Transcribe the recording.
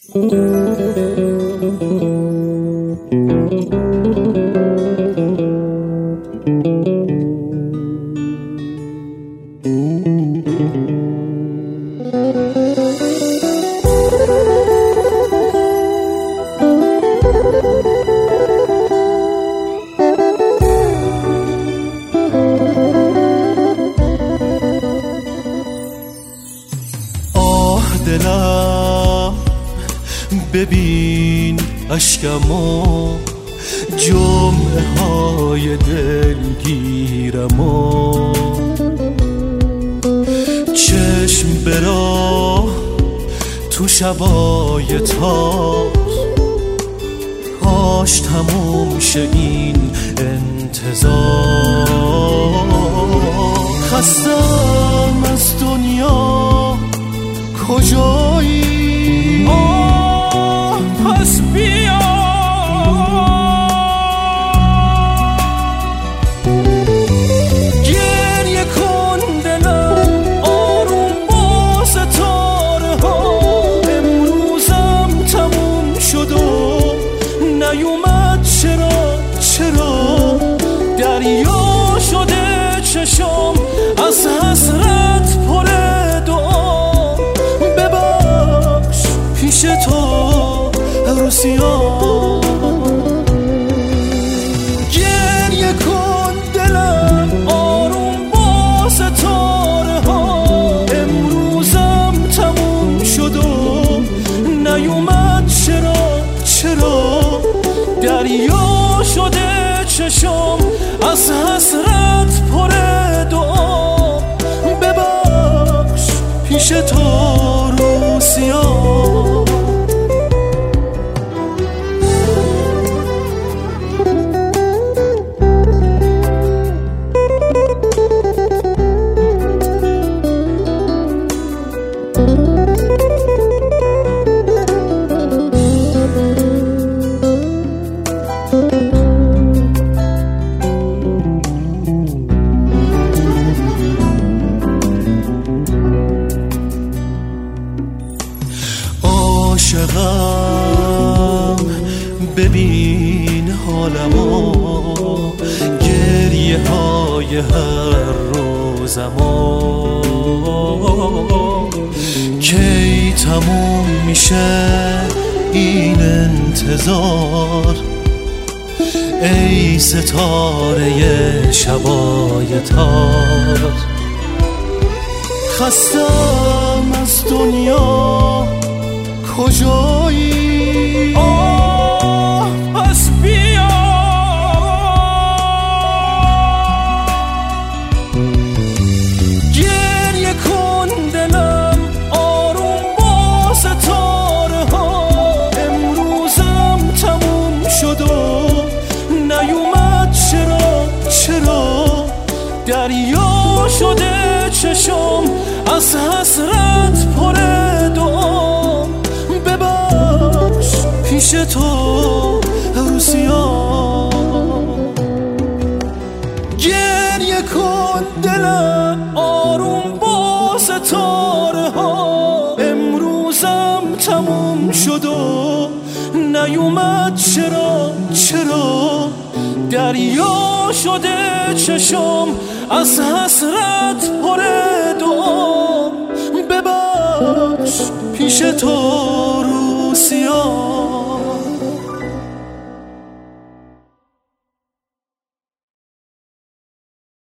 دلم ببین اشکمو، جمعه های دلگیرمو، چشم برا تو شبای تار، کاش تموم شه این انتظار. خستم از دنیا، کجایی؟ آه پس بیا، گریه کن دلم آروم با ستاره ها. امروزم تموم شد و نیومد، چرا دریا شده چشم از حسرت پر دعا. ببخش پیش تو عروسیان، گریه کن دلم آروم با ستاره ها. امروزم تموم شد و نیومد، چرا دریا شده چشم از حسرت پر دعا. ببخش پیش تو عروسیان. عاشقم ببین حالمو، گریه های هر روزمو، کی تموم میشه این انتظار؟ ای ستاره شبای تار، خستم از دنیا، کجایی؟ آه پس بیا، گریه کن دلم آروم با ستاره ها. امروزم تموم شد و نیومد، چرا دریا شده چشم از حسرت پر دعا. ببخش پیش تو عروسیان، گریه کن دلم آروم با ستاره ها. امروزم تموم شد و نیومد، چرا دریا شده چشم از حسرت پر دعا. ببخش پیش تو عروسیان.